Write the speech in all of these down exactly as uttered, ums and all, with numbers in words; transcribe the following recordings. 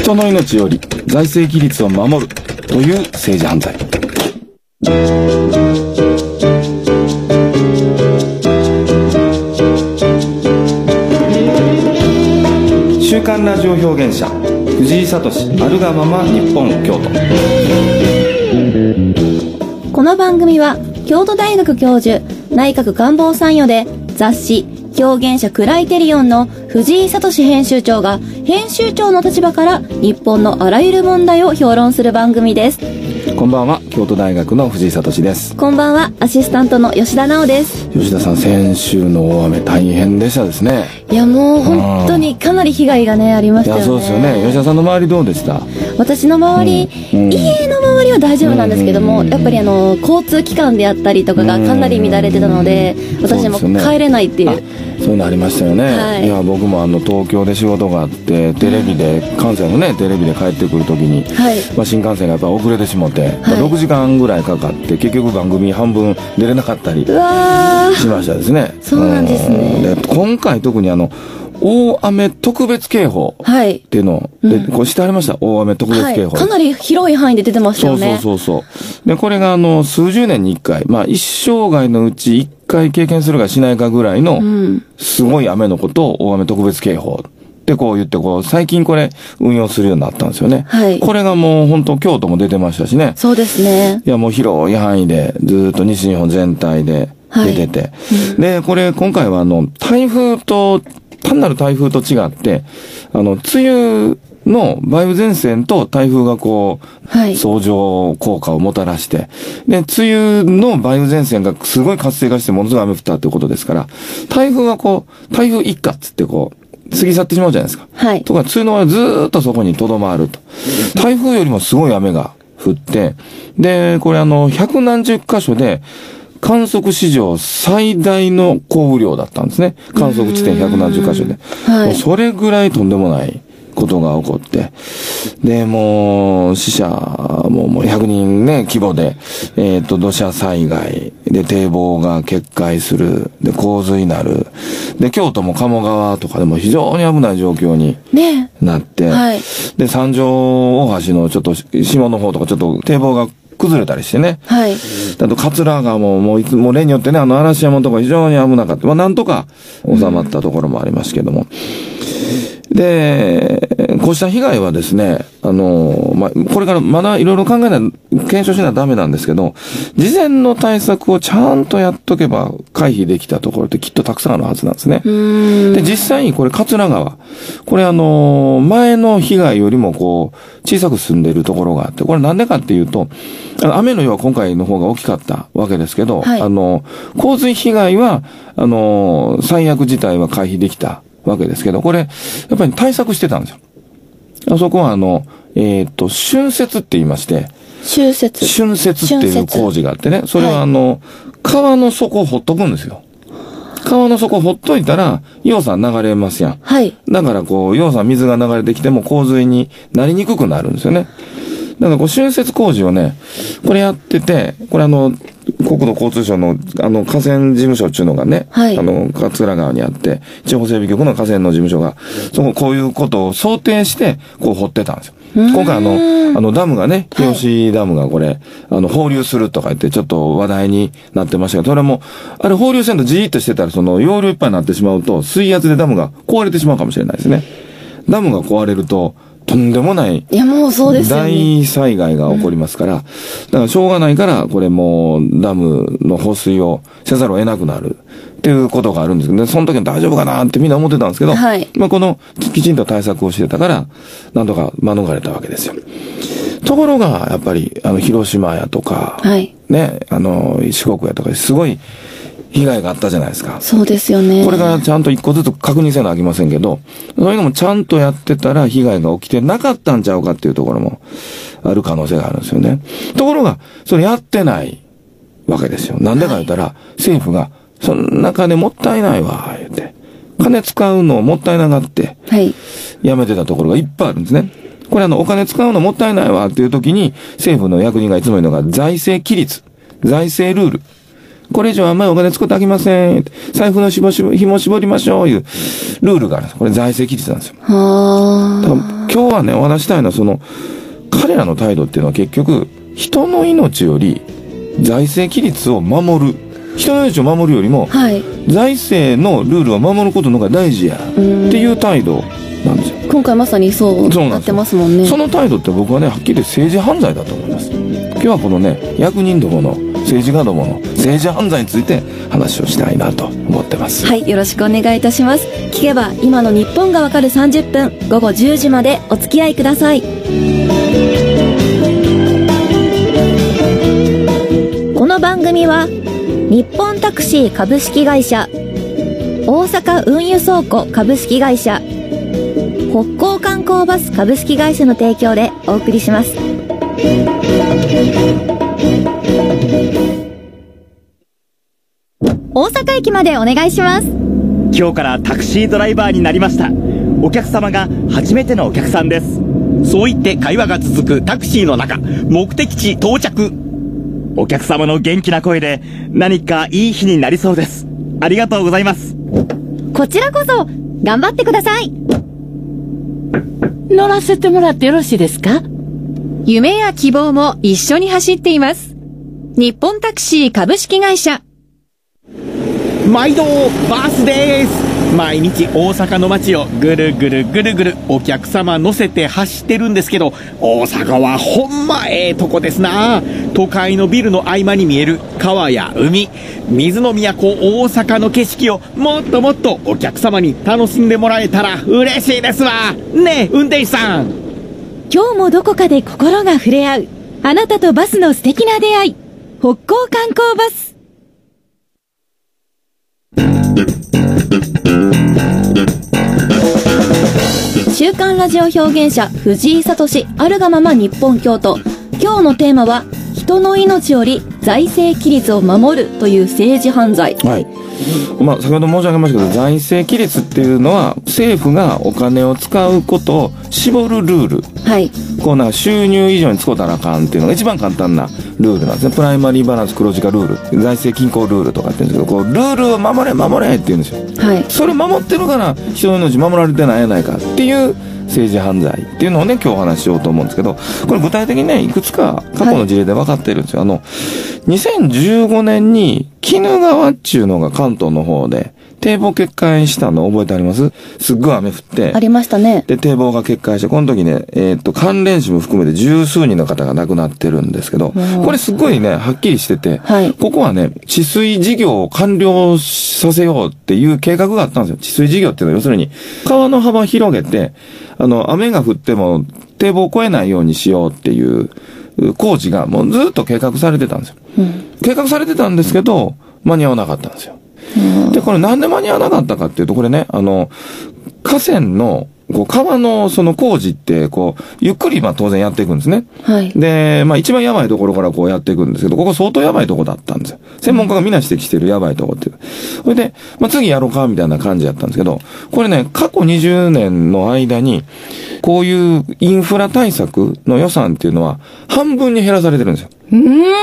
人の命より財政規律を守るという政治犯罪。週刊ラジオ表現者藤井聡あるがまま日本京都。 この番組は京都大学教授内閣官房参与で雑誌表現者クライテリオンの藤井聡編集長が編集長の立場から日本のあらゆる問題を評論する番組です。 こんばんは、京都大学の藤井聡です。 こんばんは、アシスタントの吉田直です。 吉田さん、先週の大雨大変でしたですね。 いやもう本当にかなり被害がねありましたよね。 いやそうですよね。吉田さんの周りどうでした？ 私の周り、うんうん、家の周りは大丈夫なんですけども、うんうんうん、やっぱりあの交通機関であったりとかがかなり乱れてたので、うん、私も帰れないっていう、 そういうのありましたよね、 はい、 いや僕もあの東京で仕事があってテレビで、うん、関西のねテレビで帰ってくるときに、はい、まあ、新幹線がやっぱ遅れてしもって、はい、まあ、ろくじかんぐらいかかって結局番組半分出れなかったりしましたですね。 そうなんですね。 で今回特にあの大雨特別警報っていうのを、はい、で、うん、これしてありました。大雨特別警報、 はい、かなり広い範囲で出てましたよね。 そうそうそうそうでこれがあの数十年に一回、まあ一生涯のうち一回経験するかしないかぐらいのすごい雨のことを大雨特別警報ってこう言ってこう最近これ運用するようになったんですよね、はい、これがもう本当京都も出てましたしね。 そうですね。いやもう広い範囲でずっと西日本全体で出てて、はい、うん、でこれ今回はあの台風と単なる台風と違って、あの、梅雨の梅雨前線と台風がこう、はい、相乗効果をもたらして、で、梅雨の梅雨前線がすごい活性化してものすごい雨降ったってことですから、台風はこう、台風一過っつってこう、過ぎ去ってしまうじゃないですか。はい。とか、梅雨の場合はずーっとそこに留まると。台風よりもすごい雨が降って、で、これあの、百何十箇所で、観測史上最大の降雨量だったんですね。観測地点百何十箇所で。はい、もうそれぐらいとんでもないことが起こって。で、もう死者ももうひゃくにんね、規模で、えっと、土砂災害で堤防が決壊する。で、洪水になる。で、京都も鴨川とかでも非常に危ない状況になって。ね、はい、で、三条大橋のちょっと下の方とかちょっと堤防が崩れたりしてね。はい。あと、桂川も、もういつも例によってね、あの、嵐山のところ非常に危なかった。まあ、なんとか収まったところもありますけども。うん、で、こうした被害はですね、あの、まあ、これからまだいろいろ考えない、検証しないとダメなんですけど、事前の対策をちゃんとやっとけば回避できたところってきっとたくさんあるはずなんですね。で、実際にこれ、桂川。これあの、前の被害よりもこう、小さく進んでいるところがあって、これなんでかっていうと、あの雨の量は今回の方が大きかったわけですけど、はい、あの、洪水被害は、あの、最悪自体は回避できたわけですけど、これ、やっぱり対策してたんですよ。あそこはあの、えっと、浚渫って言いまして、 浚渫浚渫っていう工事があってね、それはあの、はい、川の底をほっとくんですよ。川の底をほっといたら、溶酸流れますやん。はい。だからこう、溶酸水が流れてきても洪水になりにくくなるんですよね。だからこう、浚渫工事をね、これやってて、これあの、国土交通省の、あの、河川事務所っていうのがね、はい、あの、桂川にあって、地方整備局の河川の事務所が、そこ、こういうことを想定して、こう掘ってたんですよ。今回あの、あのダムがね、日吉ダムがこれ、はい、あの、放流するとか言ってちょっと話題になってましたけど、それも、あれ放流せんとじーっとしてたら、その、容量いっぱいになってしまうと、水圧でダムが壊れてしまうかもしれないですね。ダムが壊れると、とんでもない、 いやもうそうですよね。 大災害が起こりますから、だからしょうがないから、これもう、ダムの放水をせざるを得なくなる。っていうことがあるんですけどね、その時に大丈夫かなってみんな思ってたんですけど、はい、まあこのきちんと対策をしてたから、なんとか免れたわけですよ。ところが、やっぱり、あの、広島やとか、はい、ね、あの、四国やとか、すごい被害があったじゃないですか。 そうですよね。 これからちゃんと一個ずつ確認せなあきませんけど、そういうのもちゃんとやってたら被害が起きてなかったんちゃうかっていうところもある可能性があるんですよね。ところが、それやってないわけですよ。なんでか言ったら、はい、政府が、その中でもったいないわ、言って。金使うのもったいながって、はい。やめてたところがいっぱいあるんですね。これあの、お金使うのもったいないわっていう時に、政府の役人がいつも言うのが、財政規律、財政ルール。これ以上あんまりお金使ってあきません。財布の紐絞りましょう、いうルールがあるんです。これ財政規律なんですよ。はだから今今日はね、お話したいのは、その、彼らの態度っていうのは結局、人の命より財政規律を守る。人の命を守るよりも、はい、財政のルールを守ることの方が大事やっていう態度なんですよ。 今回まさにそうなってますもんね。 その態度って僕はね、はっきり政治犯罪だと思います。今日はこのね、役人どもの政治家どもの政治犯罪について話をしたいなと思ってます。 はい、よろしくお願いいたします。聞けば今の日本がわかるさんじゅっぷん、午後じゅうじまでお付き合いください。この番組は日本タクシー株式会社、大阪運輸倉庫株式会社、北港観光バス株式会社の提供でお送りします。大阪駅までお願いします。 今日からタクシードライバーになりました。お客様が初めてのお客さんです。そう言って会話が続くタクシーの中、目的地到着。お客様の元気な声で何かいい日になりそうです。ありがとうございます。 こちらこそ頑張ってください。 乗らせてもらってよろしいですか？ 夢や希望も一緒に走っています。日本タクシー株式会社。 毎度バースです。毎日大阪の街をぐるぐるぐるぐるお客様乗せて走ってるんですけど、大阪はほんまええとこですな。都会のビルの合間に見える川や海、水の都大阪の景色をもっともっとお客様に楽しんでもらえたら嬉しいですわねえ、運転手さん。 今日もどこかで心が触れ合う、あなたとバスの素敵な出会い、北港観光バス。 週刊ラジオ表現者藤井聡、あるがまま日本京都。今日のテーマは人の命より財政規律を守るという政治犯罪。 はい。まあ、先ほど申し上げましたけど、財政規律っていうのは政府がお金を使うことを絞るルール。 はい。 こうなんか収入以上に使うたらあかんっていうのが一番簡単なルールなんですね。プライマリーバランス黒字化ルール、財政均衡ルールとかって言うんですけど、こうルールを守れ守れって言うんですよ。 はい。それ守ってるから人の命守られてないやないかっていう政治犯罪っていうのをね、今日お話ししようと思うんですけど、これ具体的にね、いくつか過去の事例で分かってるんですよ。はい、あの、にせんじゅうごねんに鬼怒川っていうのが関東の方で堤防決壊したの覚えてあります？すっごい雨降って。 ありましたね。 で、堤防が決壊して、この時ね、えー、っと、関連死も含めて十数人の方が亡くなってるんですけど、これすっごいね、はっきりしてて、はい、ここはね、治水事業を完了させようっていう計画があったんですよ。治水事業っていうのは要するに、川の幅を広げて、あの、雨が降っても堤防を越えないようにしようっていう工事がもうずっと計画されてたんですよ。うん、計画されてたんですけど、間に合わなかったんですよ。で、これなんで間に合わなかったかっていうと、これね、あの、河川の、こう、川のその工事って、こう、ゆっくりまあ当然やっていくんですね。はい。で、まあ一番やばいところからこうやっていくんですけど、ここ相当やばいところだったんですよ。専門家がみんな指摘してるやばいところっていう。それで、まあ次やろうか、みたいな感じだったんですけど、これね、過去にじゅうねんの間に、こういうインフラ対策の予算っていうのは、半分に減らされてるんですよ。 うん。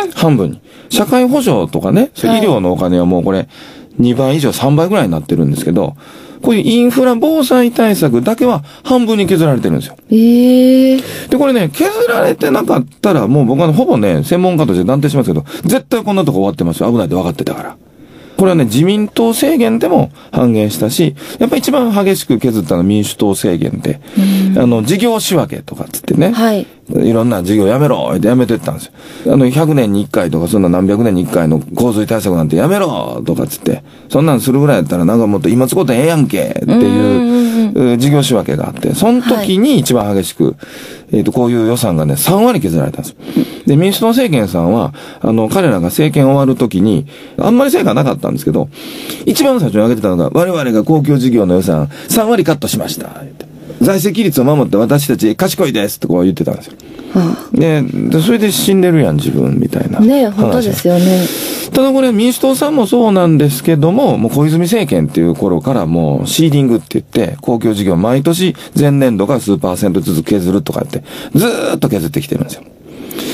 半分に。社会保障とかね、医療のお金はもうこれ、にばい以上さんばいぐらいになってるんですけど、こういうインフラ防災対策だけは半分に削られてるんですよ。 へえ。 で、これね、削られてなかったら、もう僕はほぼね、専門家として断定しますけど、絶対こんなとこ終わってますよ。危ないって分かってたから。これはね、自民党政権でも半減したし、やっぱり一番激しく削ったのは民主党政権で、あの、事業仕分けとかつってね、はい。いろんな事業やめろってやめてったんですよ。あの、ひゃくねんにいっかいとか、そんな何百年にいっかいの洪水対策なんてやめろとかつって、そんなんするぐらいだったらなんかもっと今使うてええやんけっていう事業仕分けがあって、その時に一番激しく、えっと、こういう予算がね、さんわり削られたんです。で、民主党政権さんは、あの、彼らが政権終わる時に、あんまり成果なかったんですけど、一番最初に挙げてたのが、我々が公共事業の予算さんわりカットしました。財政規律を守って私たち賢いですってこう言ってたんですよ。はあ、で、それで死んでるやん自分みたいな。 ねえ、本当ですよね。 ただこれ民主党さんもそうなんですけども、もう小泉政権っていう頃からもうシーディングって言って、公共事業毎年前年度が数パーセントずつ削るとかって、ずーっと削ってきてるんですよ。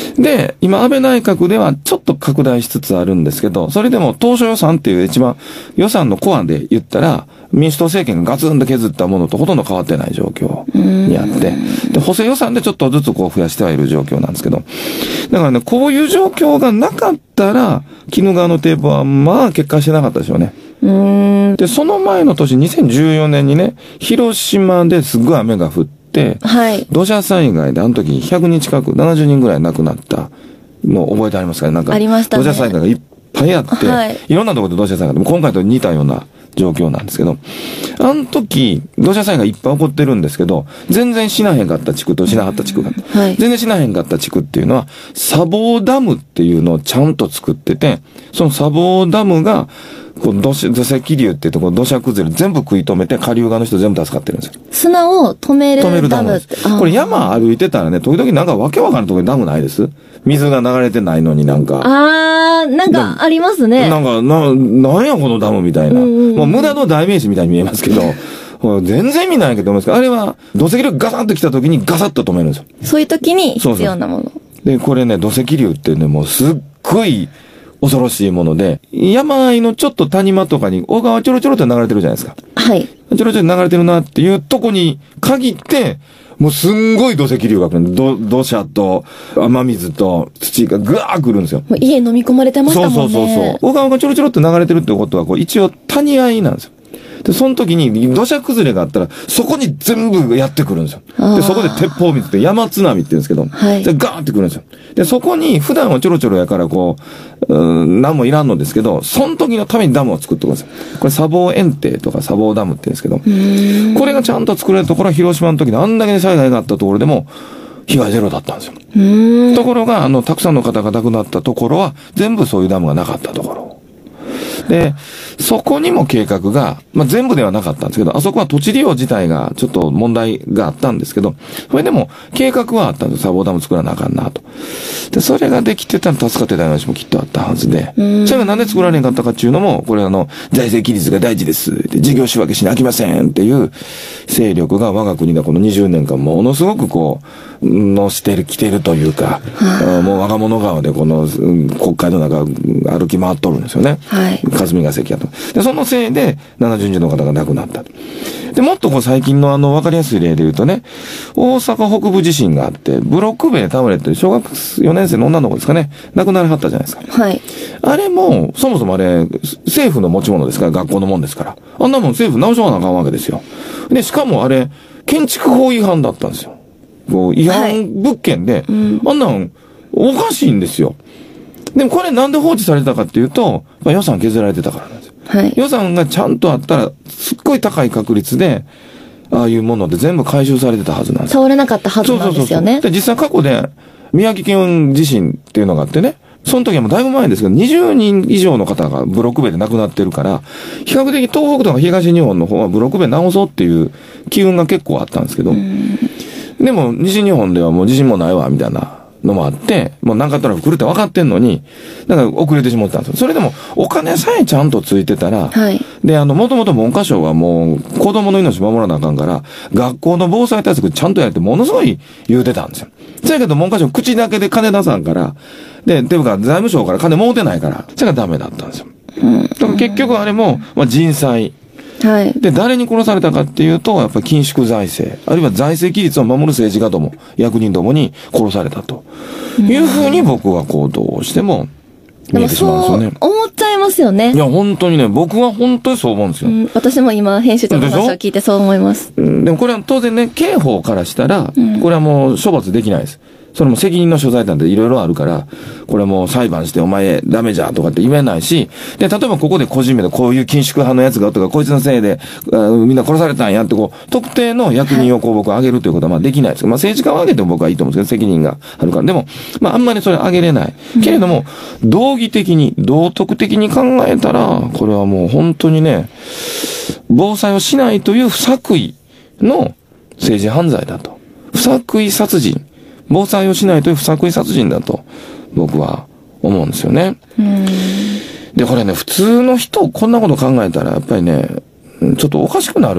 で、今、安倍内閣ではちょっと拡大しつつあるんですけど、それでも当初予算っていう一番予算のコアで言ったら、民主党政権がガツンと削ったものとほとんど変わってない状況にあって、で、補正予算でちょっとずつこう増やしてはいる状況なんですけど、だからね、こういう状況がなかったら、鬼怒川の堤防はまあ決壊してなかったでしょうね。 うーん。 で、その前の年、にせんじゅうよねんにね、広島ですごい雨が降って、 はい。 土砂災害であの時ひゃくにん近く、ななじゅうにんぐらい亡くなったの覚えてありますかね。なんか、 ありましたね。 土砂災害がいっぱいあって、 はい、 いろんなところで土砂災害でも今回と似たような状況なんですけど、あの時、土砂災害いっぱい起こってるんですけど、全然しなへんかった地区としなかった地区が、はい、全然しなへんかった地区っていうのは、砂防ダムっていうのをちゃんと作ってて、その砂防ダムが、こう土石流っていうところ、土砂崩れ全部食い止めて、下流側の人全部助かってるんですよ。 砂を止めるダム。止めるダムって。 これ山歩いてたらね、時々なんかわけわからんところにダムないです？水が流れてないのになんか。 あー、なんかありますね。 なんか、な、なんやこのダムみたいな。もう無駄の代名詞みたいに見えますけど、全然意味ないけど思いますけど、あれは土石流ガサッと来た時にガサッと止めるんですよ。 そういう時に必要なもの。そうそうで、これね、土石流ってね、もうすっごい恐ろしいもので、山あいのちょっと谷間とかに大川ちょろちょろって流れてるじゃないですか。 はい。 ちょろちょろ流れてるなっていうとこに限って、もうすんごい土石流が来る。ど、土砂と雨水と土がぐわー来るんですよ。 もう家飲み込まれてましたもんね。 そうそうそうそう。大川がちょろちょろって流れてるってことは、こう一応谷あいなんですよ。で、その時に土砂崩れがあったら、そこに全部やってくるんですよ。で、そこで鉄砲水って山津波って言うんですけど、はい、で、ガーってくるんですよ。で、そこに普段はちょろちょろやからこう、うーん、何もいらんのですけど、その時のためにダムを作ってくるんですよ。これ砂防堰堤とか砂防ダムって言うんですけど、これがちゃんと作られたところは広島の時にあんだけ災害があったところでも、被害ゼロだったんですよ。ところが、あの、たくさんの方が亡くなったところは、全部そういうダムがなかったところ。で、そこにも計画が、まあ、全部ではなかったんですけど、あそこは土地利用自体がちょっと問題があったんですけど、それでも計画はあったんです。砂防ダム作らなあかんなと。で、それができてたら助かってた話もきっとあったはずで、それがなんで作られんかったかっていうのも、これあの、財政規律が大事です。で、事業仕分けしなきませんっていう勢力が我が国がこのにじゅうねんかんものすごくこう、のしてる、来てるというか、もう我が物川でこの、国会の中歩き回っとるんですよね。はい。霞が関やと。で、そのせいでななじゅうにんの方が亡くなったと。で、もっとこう最近のあの分かりやすい例で言うとね、大阪北部地震があって、ブロック塀倒れて小学よねん生の女の子ですかね、亡くなりはったじゃないですか。 はい。 あれも、そもそもあれ、政府の持ち物ですから、学校のもんですから。あんなもん政府直しとかなあかんわけですよ。で、しかもあれ、建築法違反だったんですよ。こう違反物件で、はいうん、あんなんおかしいんですよ。でもこれなんで放置されたかっていうと、まあ、予算削られてたからなんですよ。はい、予算がちゃんとあったら、すっごい高い確率で、ああいうもので全部回収されてたはずなんですよ。 倒れなかったはずなんですよね。そうそうそうそう。 で、実際過去で、宮城県地震っていうのがあってね、その時はもうだいぶ前ですけど、にじゅうにん以上の方がブロック塀で亡くなってるから、比較的東北とか東日本の方はブロック塀直そうっていう機運が結構あったんですけど、でも西日本ではもう地震もないわ、みたいなのもあって、もう何かトラフ来るって分かってんのに、だから遅れてしまったんですよ。それでもお金さえちゃんとついてたら、はい、で、あの、もともと文科省はもう子供の命守らなあかんから、学校の防災対策ちゃんとやってものすごい言うてたんですよ。そやけど文科省口だけで金出さんから、で、ていうか財務省から金儲てないから、それがダメだったんですよ。うん、だから結局あれも、まあ、人災。はい。で、誰に殺されたかっていうと、やっぱり緊縮財政、あるいは財政規律を守る政治家ども、役人どもに殺されたと。いうふうに僕はこう、どうしても見えてしまうんですよね。 そう思っちゃいますよね。 いや、本当にね、僕は本当にそう思うんですよ。うん、 私も今、編集長の話を聞いてそう思います。 うん、でもこれは当然ね、刑法からしたら、これはもう処罰できないです。それも責任の所在なんていろいろあるから、これもう裁判してお前ダメじゃとかって言えないし、で、例えばここで個人名でこういう緊縮派のやつがとか、こいつのせいで、みんな殺されたんやってこう、特定の役人をこう僕上げるということはまあできないです。まあ政治家を上げても僕はいいと思うんですけど、責任があるから。でも、まああんまりそれ上げれない。けれども、道義的に、道徳的に考えたら、これはもう本当にね、防災をしないという不作為の政治犯罪だと。不作為殺人。防災をしないという不作為殺人だと僕は思うんですよね。うんで、これね、普通の人こんなこと考えたらやっぱりね、ちょっとおかしくなる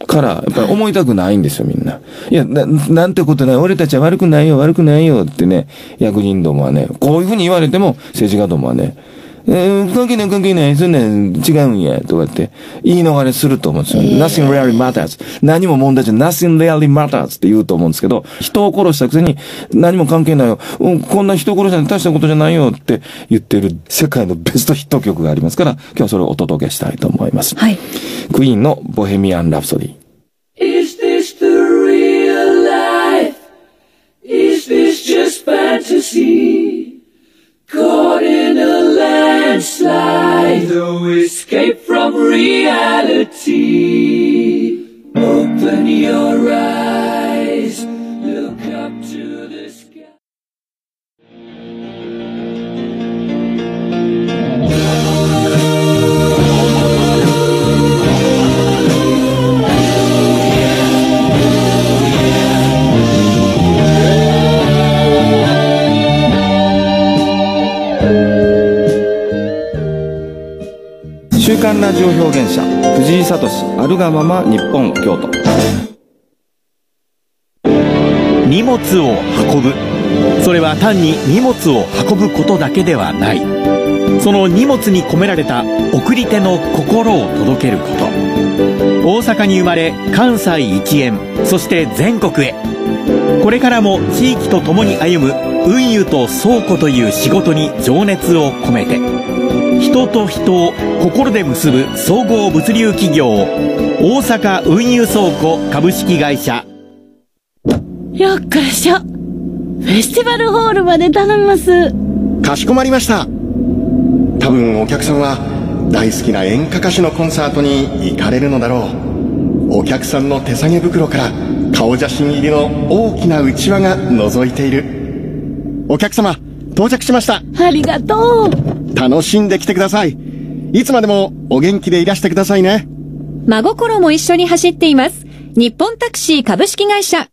から、やっぱり思いたくないんですよ、みんな。いや、な、なんてことない。俺たちは悪くないよ、悪くないよってね、役人どもはね、こういうふうに言われても、政治家どもはね、えー、関係ない関係ない、そんなん違うんや、とかって言い逃れすると思うんですよ。えー、nothing really matters. 何も問題じゃ nothing really matters って言うと思うんですけど、人を殺したくせに何も関係ないよ、うん、こんな人殺したら大したことじゃないよって言ってる世界のベストヒット曲がありますから、今日はそれをお届けしたいと思います。はい。クイーンのボヘミアン・ラプソディ。 Is this the real life? Is this just fantasy?Caught in a landslide, no escape from reality. Open your eyes, look up to the sky. 週刊ラジオ表現者藤井聡あるがまま日本京都。 荷物を運ぶ、それは単に荷物を運ぶことだけではない。その荷物に込められた送り手の心を届けること。大阪に生まれ関西一円、そして全国へ。これからも地域とともに歩む運輸と倉庫という仕事に情熱を込めて、人と人を心で結ぶ総合物流企業大阪運輸倉庫株式会社。 よっこらしょ。フェスティバルホールまで頼みます。 かしこまりました。多分お客さんは大好きな演歌歌手のコンサートに行かれるのだろう。お客さんの手提げ袋から顔写真入りの大きなうちわが覗いている。お客様到着しました。 ありがとう。 楽しんできてください。いつまでもお元気でいらしてくださいね。 真心も一緒に走っています。日本タクシー株式会社。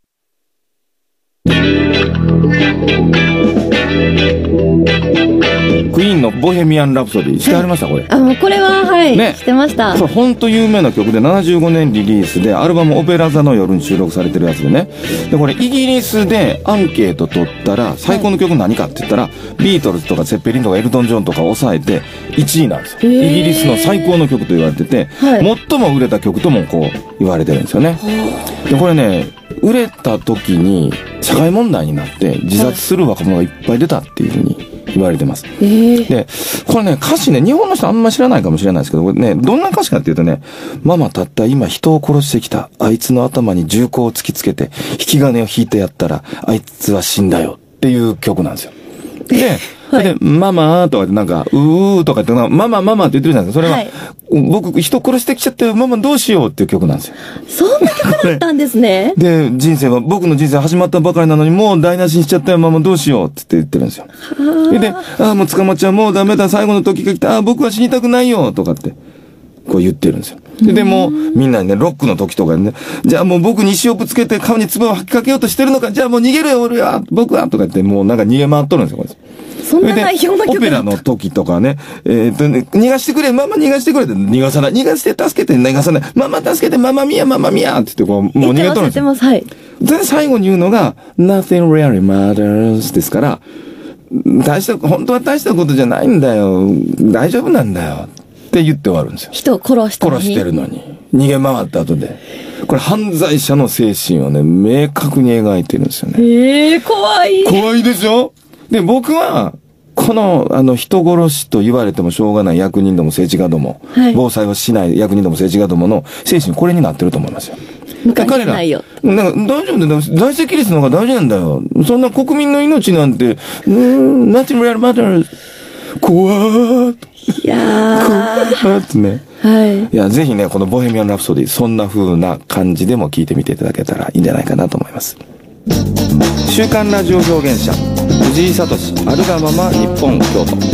クイーンのボヘミアン・ラプソディしてありました、これ。 あ、もうこれは、はい。 ね。 してました。 これ本当有名な曲でななじゅうごねんリリースで、アルバムオペラ座の夜に収録されてるやつでね。で、これイギリスでアンケート取ったら、最高の曲何かって言ったら、はい、ビートルズとかセッペリンとかエルトン・ジョンとか抑えていちいなんですよ。イギリスの最高の曲と言われてて、はい、最も売れた曲ともこう言われてるんですよね。で、これね、売れた時に社会問題になって自殺する若者がいっぱい出たっていうふうに言われてます。 えー、 で、これね、歌詞ね、日本の人あんま知らないかもしれないですけど、これね、どんな歌詞かっていうとね、ママたった今人を殺してきた。あいつの頭に銃口を突きつけて、引き金を引いてやったら、あいつは死んだよっていう曲なんですよ。で、はい、で、ママとかってなんか、うーとかって、ママママって言ってるじゃないですか。それは、はい、僕人殺してきちゃってママどうしようっていう曲なんですよ。 そんな曲だったんですね。 で、人生は、僕の人生始まったばかりなのにもう台無しにしちゃったよママどうしようって言ってるんですよ。で、ああ、もう捕まっちゃう、もうダメだ、最後の時が来た、ああ、僕は死にたくないよとかって、こう言ってるんですよ。で、でも、みんなにね、ロックの時とかにね、じゃあもう僕に石をぶつけて顔に唾を吐きかけようとしてるのか、じゃあもう逃げるよ、俺は、僕はとか言って、もうなんか逃げ回っとるんですよ、これ。 そんな内容の曲オペラの時とかね、えっとね、逃がしてくれ、ママ逃がしてくれって、逃がさない、逃がして助けて、逃がさない、ママ助けて、ママミヤ、ママミヤって言ってこう、もう逃げとるんですよ。 はい。 で、最後に言うのが、nothing really matters ですから、大した、本当は大したことじゃないんだよ、大丈夫なんだよって言って終わるんですよ。 人を殺したのに。 殺してるのに。逃げ回った後で。これ犯罪者の精神をね、明確に描いてるんですよね。 ええー、怖い。 怖いでしょ？で、僕は、この、あの、人殺しと言われてもしょうがない役人ども政治家ども、はい、防災をしない役人ども政治家どもの精神、これになってると思いますよ。 彼ら、ないよ。 なんか、大丈夫だよ。財政規律の方が大事なんだよ。そんな国民の命なんて、うーん、nothing really matters。怖ー。 いやー。 怖ーってね。 はい。 いや、ぜひね、このボヘミアン・ラプソディ、そんな風な感じでも聞いてみていただけたらいいんじゃないかなと思います。週刊ラジオ表現者藤井聡あるがまま日本京都。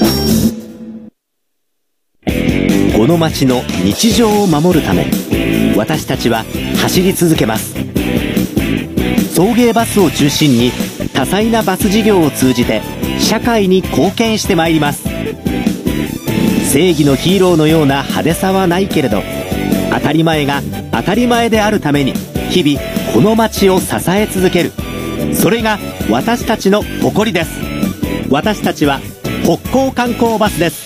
この街の日常を守るため、私たちは走り続けます。送迎バスを中心に多彩なバス事業を通じて社会に貢献してまいります。正義のヒーローのような派手さはないけれど、当たり前が当たり前であるために日々この街を支え続ける。それが私たちの誇りです。私たちは北港観光バスです。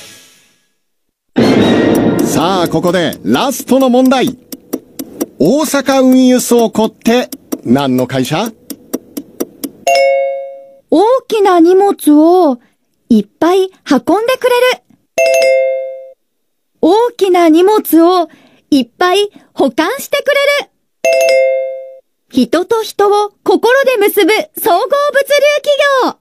さあここでラストの問題。大阪運輸倉庫って何の会社？ 大きな荷物をいっぱい運んでくれる。大きな荷物をいっぱい保管してくれる。人と人を心で結ぶ総合物流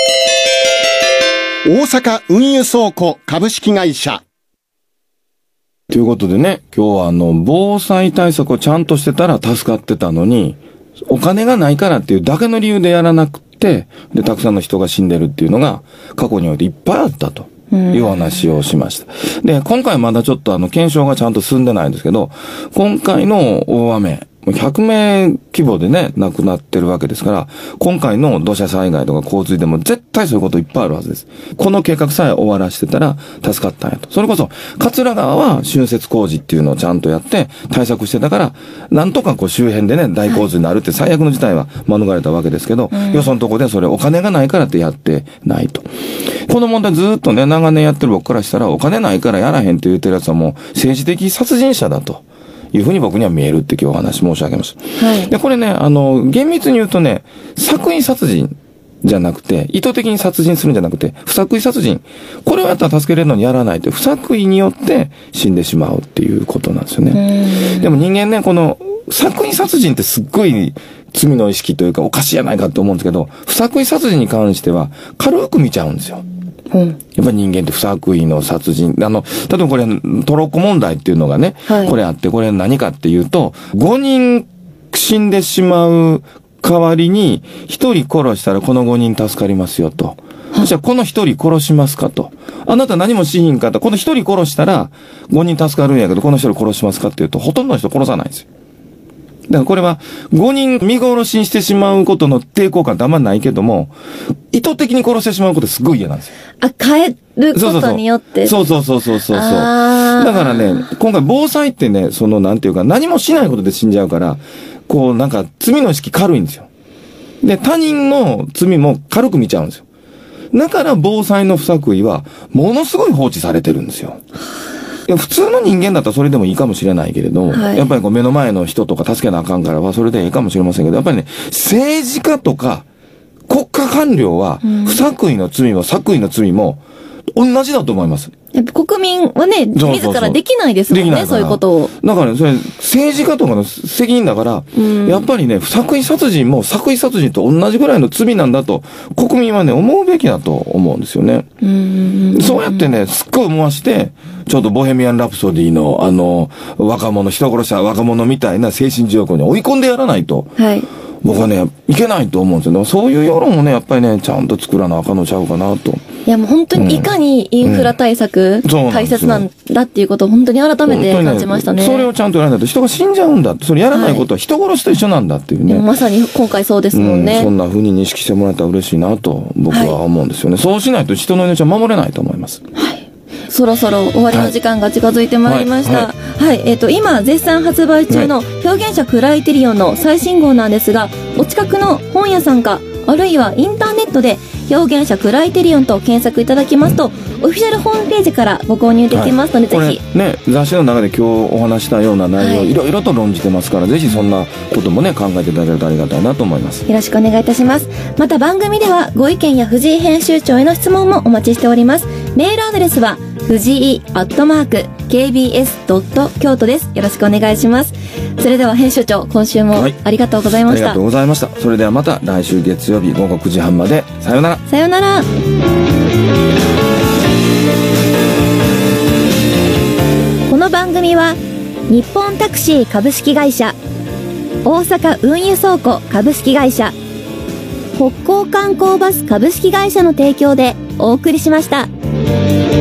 企業。 大阪運輸倉庫株式会社。 ということでね、今日はあの、防災対策をちゃんとしてたら助かってたのに、お金がないからっていうだけの理由でやらなくて、で、たくさんの人が死んでるっていうのが過去においていっぱいあったというお話をしました。で、今回まだちょっとあの、検証がちゃんと進んでないんですけど、今回の大雨、ひゃくめい規模でね、亡くなってるわけですから、今回の土砂災害とか洪水でも絶対そういうこといっぱいあるはずです。この計画さえ終わらしてたら助かったんやと。それこそ、桂川は浚渫工事っていうのをちゃんとやって対策してたから、なんとかこう周辺でね、大洪水になるって最悪の事態は免れたわけですけど、はい、よそのとこでそれお金がないからってやってないと。この問題ずっとね、長年やってる僕からしたら、お金ないからやらへんって言ってるやつはもう政治的殺人者だと。いうふうに僕には見えるって今日お話申し上げます。はい。で、これね、あの、厳密に言うとね、作為殺人じゃなくて、意図的に殺人するんじゃなくて、不作為殺人。これをやったら助けれるのにやらないと、不作為によって死んでしまうっていうことなんですよね。でも人間ね、この、作為殺人ってすっごい罪の意識というかおかしいじゃないかって思うんですけど、不作為殺人に関しては軽く見ちゃうんですよ。うん、やっぱり人間って不作為の殺人。あの、例えばこれ、トロッコ問題っていうのがね、はい、これあって、これ何かっていうと、ごにん死んでしまう代わりに、ひとり殺したらこのごにん助かりますよと。そしたらこのひとり殺しますかと。あなた何もしひんかった。このひとり殺したらごにん助かるんやけど、このひとり殺しますかっていうと、ほとんどの人殺さないんですよ。だからこれは、ごにん見殺しにしてしまうことの抵抗感ってあんまないけども、意図的に殺してしまうことすごい嫌なんですよ。 あ、変えることによって。 そうそうそうそうそうそう。だからね、今回防災ってね、そのなんていうか、何もしないことで死んじゃうから、こうなんか罪の意識軽いんですよ。で、他人の罪も軽く見ちゃうんですよ。だから防災の不作為は、ものすごい放置されてるんですよ。いや普通の人間だったらそれでもいいかもしれないけれど、はい、やっぱりこう目の前の人とか助けなあかんからはそれでいいかもしれませんけど、やっぱりね、政治家とか国家官僚は不作為の罪も作為の罪も同じだと思います。 やっぱ国民はね、自らできないですもんね、そういうことを。 だからね、それ政治家とかの責任だから、やっぱりね、不作為殺人も作為殺人と同じぐらいの罪なんだと、国民はね、思うべきだと思うんですよね。うんそうやってね、すっごい思わして、ちょっとボヘミアン・ラプソディの、あの、若者、人殺した若者みたいな精神状況に追い込んでやらないと。はい。僕はね、いけないと思うんですよね。そういう世論をね、やっぱりね、ちゃんと作らなあかんのちゃうかなと。 いやもう本当にいかにインフラ対策、うん、大切なんだっていうことを本当に改めて感じましたね。 ねそれをちゃんとやらないと人が死んじゃうんだって、それやらないことは人殺しと一緒なんだっていうね。 はい、まさに今回そうですもんね、 うん。そんな風に認識してもらえたら嬉しいなと僕は思うんですよね。はい、そうしないと人の命は守れないと思います。 はい。そろそろ終わりの時間が近づいてまいりました。はい。はいはい、えっと、今、絶賛発売中の表現者クライテリオンの最新号なんですが、お近くの本屋さんか、あるいはインターネットで表現者クライテリオンと検索いただきますと、オフィシャルホームページからご購入できますので、はい、ぜひ。 ね、雑誌の中で今日お話したような内容、はい、いろいろと論じてますから、ぜひそんなこともね、考えていただけるとありがたいなと思います。 よろしくお願いいたします。また番組ではご意見や藤井編集長への質問もお待ちしております。メールアドレスは、藤井アットマーク ケービーエスドット京都です。よろしくお願いします。それでは編集長、今週もありがとうございました。 はい、ありがとうございました。それではまた来週月曜日午後くじはんまで。さようなら。 さようなら。この番組は日本タクシー株式会社、大阪運輸倉庫株式会社、北港観光バス株式会社の提供でお送りしました。